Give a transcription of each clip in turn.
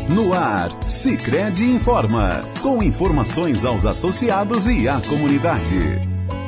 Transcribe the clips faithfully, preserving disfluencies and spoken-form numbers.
No ar, Sicredi Informa, com informações aos associados e à comunidade.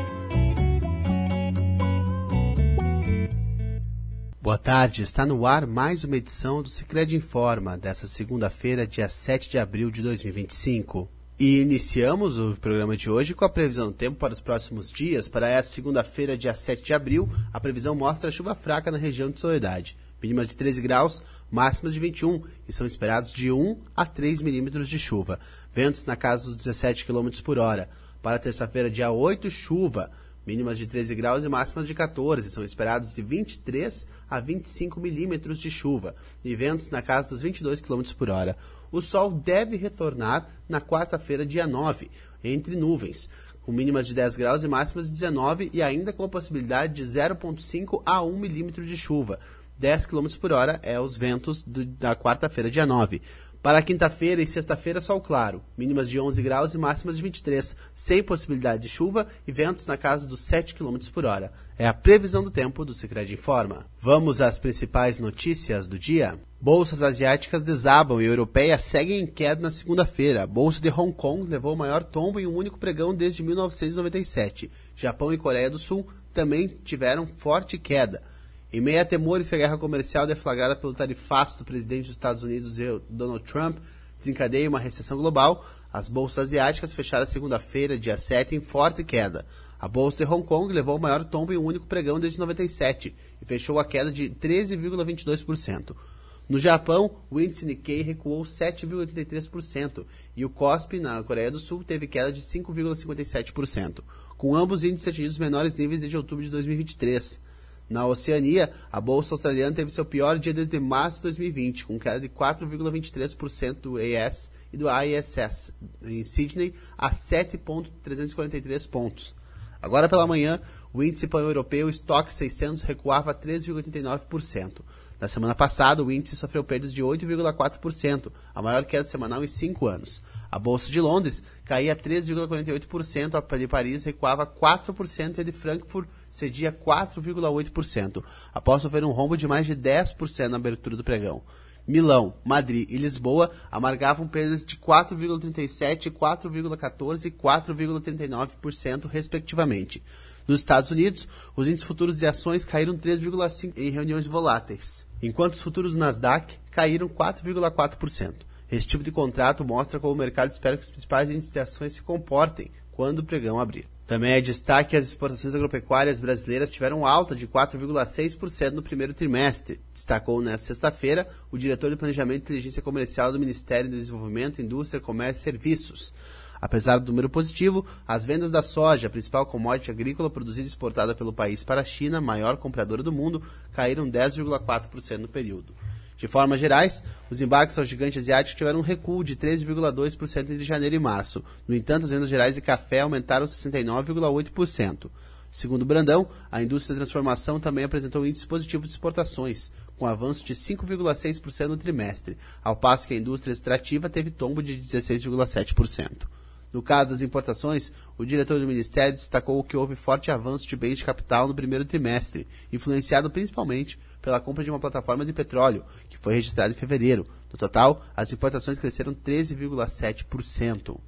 Boa tarde, está no ar mais uma edição do Sicredi Informa, desta segunda-feira, dia sete de abril de dois mil e vinte e cinco. E iniciamos o programa de hoje com a previsão do tempo para os próximos dias. Para esta segunda-feira, dia sete de abril, a previsão mostra chuva fraca na região de Soledade. Mínimas de treze graus, máximas de vinte e um, e são esperados de um a três milímetros de chuva. Ventos na casa dos dezessete quilômetros por hora. Para terça-feira, dia oito, chuva. Mínimas de treze graus e máximas de quatorze, são esperados de vinte e três a vinte e cinco milímetros de chuva. E ventos na casa dos vinte e dois quilômetros por hora. O sol deve retornar na quarta-feira, dia nove, entre nuvens, com mínimas de dez graus e máximas de dezenove, e ainda com a possibilidade de zero vírgula cinco a um milímetro de chuva. dez quilômetros por hora é os ventos do, da quarta-feira, dia nove. Para quinta-feira e sexta-feira, sol claro. Mínimas de onze graus e máximas de vinte e três, sem possibilidade de chuva e ventos na casa dos sete quilômetros por hora. É a previsão do tempo do Sicredi Informa. Vamos às principais notícias do dia? Bolsas asiáticas desabam e a europeia segue em queda na segunda-feira. A bolsa de Hong Kong levou o maior tombo em um único pregão desde mil novecentos e noventa e sete. Japão e Coreia do Sul também tiveram forte queda. Em meio a temores que a guerra comercial deflagrada pelo tarifaço do presidente dos Estados Unidos, Donald Trump, desencadeia uma recessão global, as bolsas asiáticas fecharam a segunda-feira, dia sete, em forte queda. A bolsa de Hong Kong levou o maior tombo em um único pregão desde noventa e sete e fechou a queda de treze vírgula vinte e dois por cento. No Japão, o índice Nikkei recuou sete vírgula oitenta e três por cento e o Kospi, na Coreia do Sul, teve queda de cinco vírgula cinquenta e sete por cento, com ambos índices atingindo os menores níveis desde outubro de dois mil e vinte e três. Na Oceania, a bolsa australiana teve seu pior dia desde março de dois mil e vinte, com queda de quatro vírgula vinte e três por cento do A S e do I S S, em Sydney, a sete vírgula trezentos e quarenta e três pontos. Agora pela manhã, o índice pan-europeu Stoxx seiscentos recuava três vírgula oitenta e nove por cento. Na semana passada, o índice sofreu perdas de oito vírgula quatro por cento, a maior queda semanal em cinco anos. A Bolsa de Londres caía três vírgula quarenta e oito por cento, a de Paris recuava quatro por cento e a de Frankfurt cedia quatro vírgula oito por cento, após sofrer um rombo de mais de dez por cento na abertura do pregão. Milão, Madrid e Lisboa amargavam perdas de quatro vírgula trinta e sete por cento, quatro vírgula quatorze por cento e quatro vírgula trinta e nove por cento, respectivamente. Nos Estados Unidos, os índices futuros de ações caíram três vírgula cinco por cento em reuniões voláteis, enquanto os futuros do Nasdaq caíram quatro vírgula quatro por cento. Esse tipo de contrato mostra como o mercado espera que os principais índices de ações se comportem quando o pregão abrir. Também é destaque que as exportações agropecuárias brasileiras tiveram alta de quatro vírgula seis por cento no primeiro trimestre, destacou nesta sexta-feira o diretor de Planejamento e Inteligência Comercial do Ministério do Desenvolvimento, Indústria, Comércio e Serviços. Apesar do número positivo, as vendas da soja, a principal commodity agrícola produzida e exportada pelo país para a China, maior compradora do mundo, caíram dez vírgula quatro por cento no período. De formas gerais, os embarques ao gigante asiático tiveram um recuo de treze vírgula dois por cento entre janeiro e março. No entanto, as vendas gerais de café aumentaram sessenta e nove vírgula oito por cento. Segundo Brandão, a indústria de transformação também apresentou um índice positivo de exportações, com avanço de cinco vírgula seis por cento no trimestre, ao passo que a indústria extrativa teve tombo de dezesseis vírgula sete por cento. No caso das importações, o diretor do Ministério destacou que houve forte avanço de bens de capital no primeiro trimestre, influenciado principalmente pela compra de uma plataforma de petróleo, que foi registrada em fevereiro. No total, as importações cresceram treze vírgula sete por cento.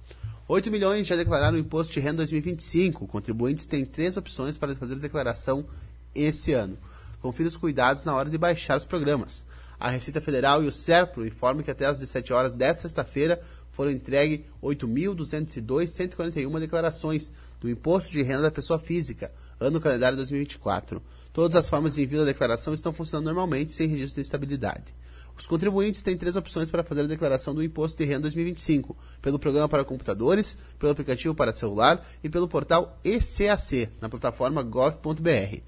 oito milhões já declararam o Imposto de Renda dois mil e vinte e cinco. Contribuintes têm três opções para fazer a declaração esse ano. Confira os cuidados na hora de baixar os programas. A Receita Federal e o SERPRO informam que até às dezessete horas desta sexta-feira foram entregues oito mil duzentos e dois vírgula cento e quarenta e uma declarações do Imposto de Renda da Pessoa Física, ano calendário dois mil e vinte e quatro. Todas as formas de envio da declaração estão funcionando normalmente, sem registro de estabilidade. Os contribuintes têm três opções para fazer a declaração do Imposto de Renda dois mil e vinte e cinco, pelo programa para computadores, pelo aplicativo para celular e pelo portal E C A C, na plataforma gov ponto br.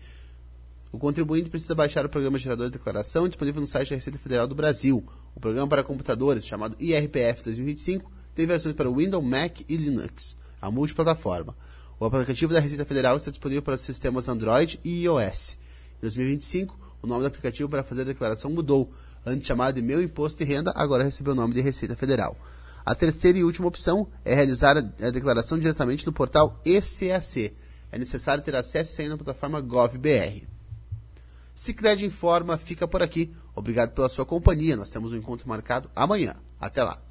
O contribuinte precisa baixar o programa gerador de declaração disponível no site da Receita Federal do Brasil. O programa para computadores, chamado I R P F dois mil e vinte e cinco, tem versões para Windows, Mac e Linux, a multiplataforma. O aplicativo da Receita Federal está disponível para os sistemas Android e iOS. Em dois mil e vinte e cinco, o nome do aplicativo para fazer a declaração mudou. Antes chamado de Meu Imposto de Renda, agora recebeu o nome de Receita Federal. A terceira e última opção é realizar a declaração diretamente no portal E C A C. É necessário ter acesso e senha na plataforma gov ponto br. Sicredi Informa fica por aqui. Obrigado pela sua companhia. Nós temos um encontro marcado amanhã. Até lá.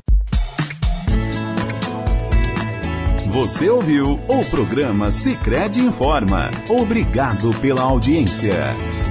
Você ouviu o programa Sicredi Informa. Obrigado pela audiência.